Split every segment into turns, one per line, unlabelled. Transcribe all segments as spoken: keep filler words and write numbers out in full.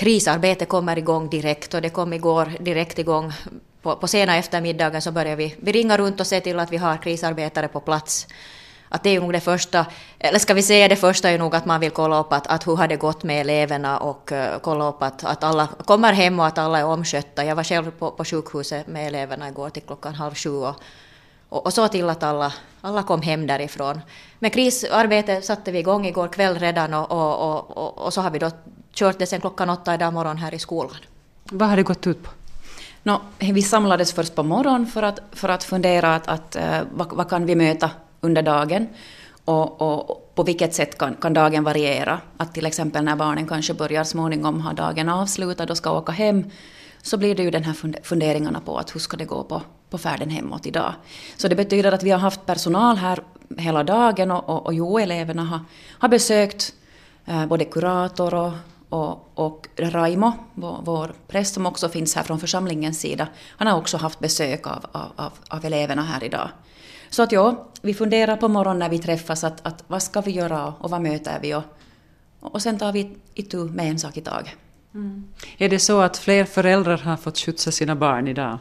krisarbete kommer igång direkt, och det kom igår direkt igång. På, på sena eftermiddagen så börjar vi, vi ringa runt och se till att vi har krisarbetare på plats. Att det är ju nog det första, eller ska vi säga det första är ju nog att man vill kolla upp att, att hur har det gått med eleverna, och uh, kolla upp att, att alla kommer hem och att alla är omskötta. Jag var själv på, på sjukhuset med eleverna igår till klockan halv sju och, och, och så till att alla, alla kom hem därifrån. Men krisarbetet satte vi igång igår kväll redan, och, och, och, och, och så har vi då kört det sen klockan åtta idag morgon här i skolan.
Vad har det gått ut på?
No, vi samlades först på morgon för att, för att fundera att, att, uh, vad, vad kan vi möta under dagen, och, och på vilket sätt kan, kan dagen variera. Att till exempel när barnen kanske börjar småningom ha dagen avslutad och ska åka hem, så blir det ju den här funderingarna på att hur ska det gå på, på färden hemåt idag. Så det betyder att vi har haft personal här hela dagen, och, och, och jo, eleverna har, har besökt eh, både kurator och, och, och Raimo, vår, vår präst som också finns här från församlingens sida. Han har också haft besök av, av, av, av eleverna här idag. Så att ja, vi funderar på morgonen när vi träffas att, att vad ska vi göra och vad möter vi, och, och sen tar vi itu med en sak i taget.
Mm. Är det så att fler föräldrar har fått skjutsa sina barn idag?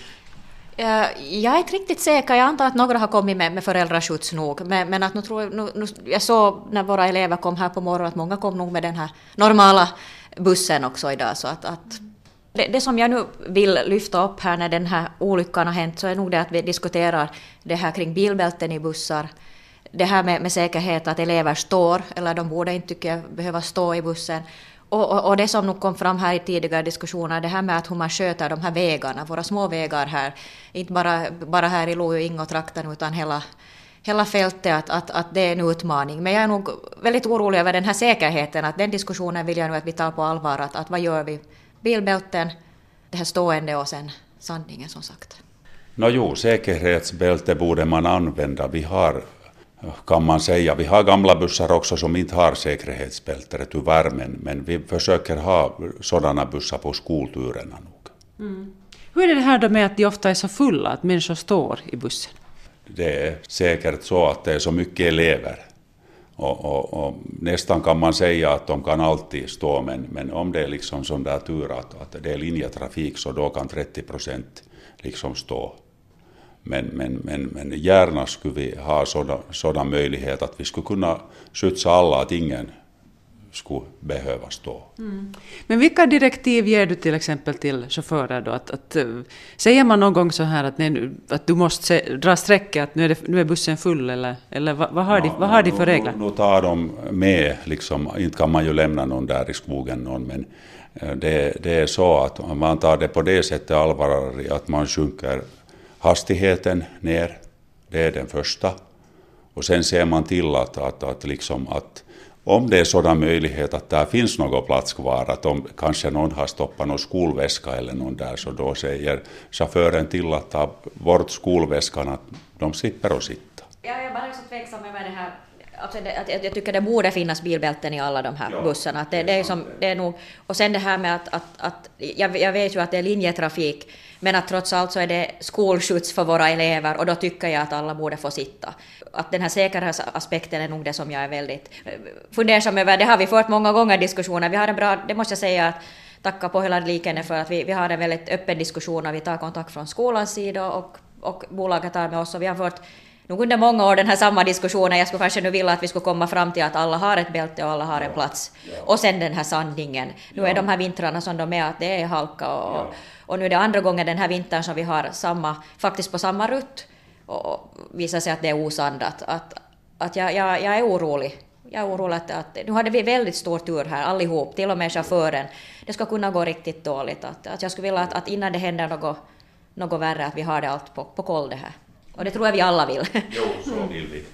Jag är inte riktigt säker. Jag antar att några har kommit med, med föräldraskjuts nog. Men, men att nu tror jag, nu, nu, jag såg när våra elever kom här på morgonen att många kom nog med den här normala bussen också idag. Så att, att det, det som jag nu vill lyfta upp här när den här olyckan har hänt, så är nog det att vi diskuterar det här kring bilbälten i bussar. Det här med, med säkerhet, att elever står, eller de borde inte tycka jag behöva stå i bussen. Och, och, och det som nog kom fram här i tidigare diskussioner, det här med att hur man sköter de här vägarna, våra små vägar här, inte bara, bara här i Lojo-Ingo-trakten utan hela, hela fältet, att, att, att det är en utmaning. Men jag är nog väldigt orolig över den här säkerheten, att den diskussionen vill jag nu att vi tar på allvar, att, att vad gör vi? Bilbälten, det här stående och sen sandningen som sagt.
Nå jo, säkerhetsbälte borde man använda. Vi har, kan man säga, vi har gamla bussar också som inte har säkerhetsbälter tyvärr, men, men vi försöker ha sådana bussar på skolturerna nog.
Mm. Hur är det här då med att de ofta är så fulla att människor står i bussen?
Det är säkert så att det är så mycket elever. Och, och, och nästan kan man säga att de kan alltid stå, men, men om det är liksom sån där tur att, att det är linjetrafik, så då kan trettio procent liksom stå. Men, men, men, men gärna skulle vi ha sådan, sådan möjlighet att vi skulle kunna skjutsa alla, att ingen skulle behöva stå.
Mm. Men vilka direktiv ger du till exempel till chaufförer då? Att, att, säger man någon gång så här att, nej, att du måste se, dra sträcka, att nu är, det, nu är bussen full, eller, eller vad, vad, har, no, de, vad har de för regler?
Nu tar de med, liksom, inte kan man ju lämna någon där i skogen, någon, men det, det är så att om man tar det på det sättet allvarligt att man sjunker hastigheten ner, det är den första. Och sen ser man till att, att, att, liksom, att om det är sådan möjlighet att där finns någon plats kvar, att om kanske någon har stoppat någon skolväska eller någon där, så då säger chauffören till att ta bort skolväskan, att de slipper att sitta.
Ja, jag är bara så tveksam över det här. Alltså det, att jag tycker det borde finnas bilbälten i alla de här ja, bussarna. Att det, det, är som, det är nog, och sen det här med att, att, att jag, jag vet ju att det är linjetrafik, men att trots allt så är det skolskjuts för våra elever, och då tycker jag att alla borde få sitta. Att den här säkerhetsaspekten är nog det som jag är väldigt fundersam över. Det har vi fört många gånger diskussioner. Vi har en bra, det måste jag säga, att tacka på hela Likene för att vi, vi har en väldigt öppen diskussion, och vi tar kontakt från skolans sida och, och bolaget tar med oss, och vi har fört nog under många år den här samma diskussionen. Jag skulle kanske nu vilja att vi skulle komma fram till att alla har ett bälte och alla har en plats. Ja. Och sen den här sandningen. Nu är de här vintrarna som de är, att det är halka. Och, ja. och nu är det andra gången den här vintern som vi har samma, faktiskt på samma rutt. Och visar sig att det är osandat. Att, att jag, jag, jag är orolig. Jag är orolig att, att nu hade vi väldigt stor tur här allihop, till och med chauffören. Det ska kunna gå riktigt dåligt. Att, att jag skulle vilja att, att innan det händer något, något värre, att vi har det allt på, på koll det här. Och det tror jag vi alla vill.
Jo, så vill vi.